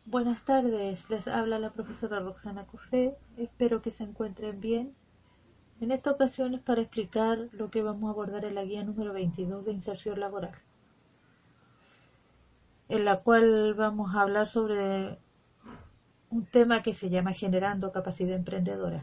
Buenas tardes, les habla la profesora Roxana Cofré, espero que se encuentren bien. En esta ocasión es para explicar lo que vamos a abordar en la guía número 22 de inserción laboral, en la cual vamos a hablar sobre un tema que se llama generando capacidad emprendedora.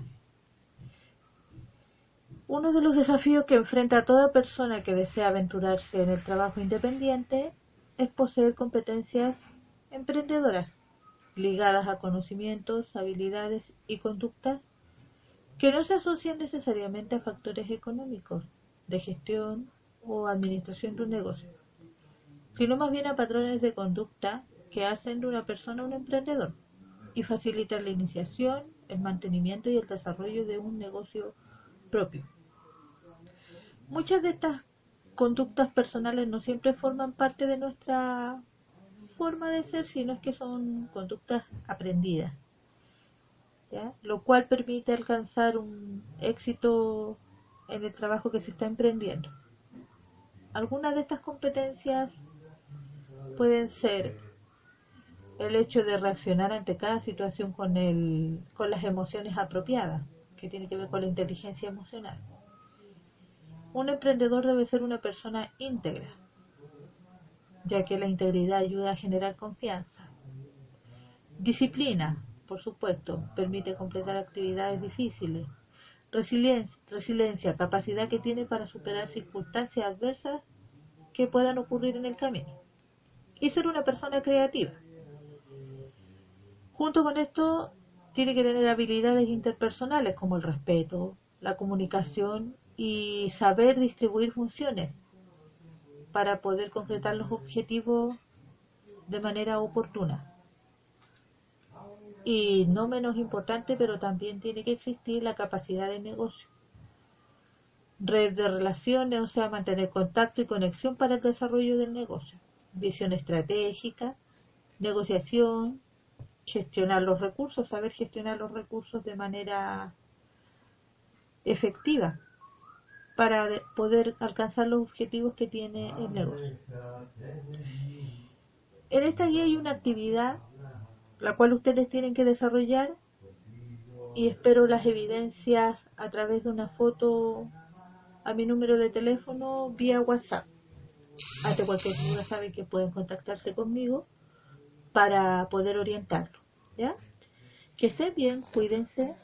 Uno de los desafíos que enfrenta toda persona que desea aventurarse en el trabajo independiente es poseer competencias emprendedoras ligadas a conocimientos, habilidades y conductas que no se asocian necesariamente a factores económicos, de gestión o administración de un negocio, sino más bien a patrones de conducta que hacen de una persona un emprendedor y facilitan la iniciación, el mantenimiento y el desarrollo de un negocio propio. Muchas de estas conductas personales no siempre forman parte de nuestra forma de ser, sino es que son conductas aprendidas, ¿ya? Lo cual permite alcanzar un éxito en el trabajo que se está emprendiendo. Algunas de estas competencias pueden ser el hecho de reaccionar ante cada situación con las emociones apropiadas, que tiene que ver con la inteligencia emocional. Un emprendedor debe ser una persona íntegra, ya que la integridad ayuda a generar confianza. Disciplina, por supuesto, permite completar actividades difíciles. Resiliencia, capacidad que tiene para superar circunstancias adversas que puedan ocurrir en el camino. Y ser una persona creativa. Junto con esto, tiene que tener habilidades interpersonales como el respeto, la comunicación y saber distribuir funciones para poder concretar los objetivos de manera oportuna. Y no menos importante, pero también tiene que existir la capacidad de negocio. Red de relaciones, o sea, mantener contacto y conexión para el desarrollo del negocio. Visión estratégica, negociación, gestionar los recursos, saber gestionar los recursos de manera efectiva para poder alcanzar los objetivos que tiene el negocio. En esta guía hay una actividad la cual ustedes tienen que desarrollar y espero las evidencias a través de una foto a mi número de teléfono vía WhatsApp. Ante cualquier duda saben que pueden contactarse conmigo para poder orientarlo, ¿ya? Que estén bien, cuídense.